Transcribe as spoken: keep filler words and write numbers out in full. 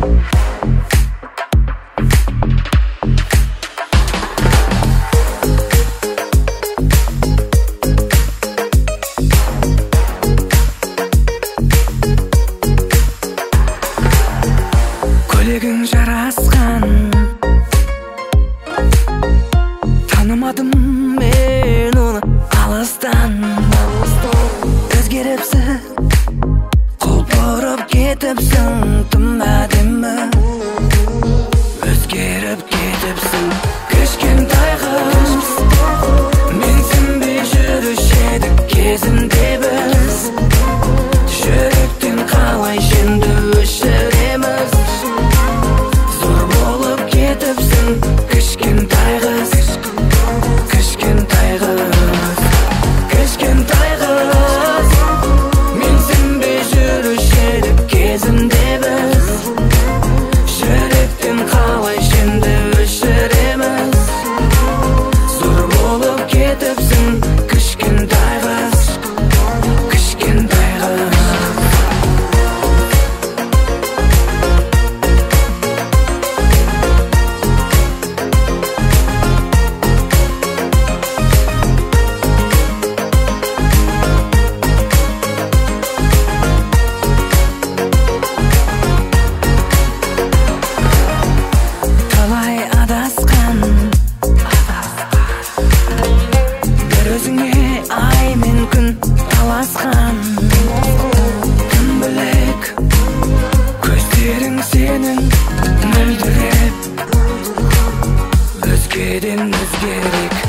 Көйлегің жарасқан, танымадым мен оны алыстан. Өзгеріпсің, құлпырып кетіпсің, тым әдемі. Өзгеріп кетіпсің, кішкентай қыз. Мен сенбей жүруші едік кезінде біз. Жүректен қалай жеңді өшіреміз. Зор болып кетіпсің, кішкентай қыз. Кішкентай қыз, кішкентай қыз. Мен сенбей жүруші едік кезінде біз. Жүректен қалай жеңді өшіреміз. Зор болып кетіпсің, кішкентай қыз. Кішкентай қыз. Талай адасқан, бір өзіңе ай мен күн таласқан. Кім білек, көздерің сенің мөлдіреп, өзгеден өзгерек.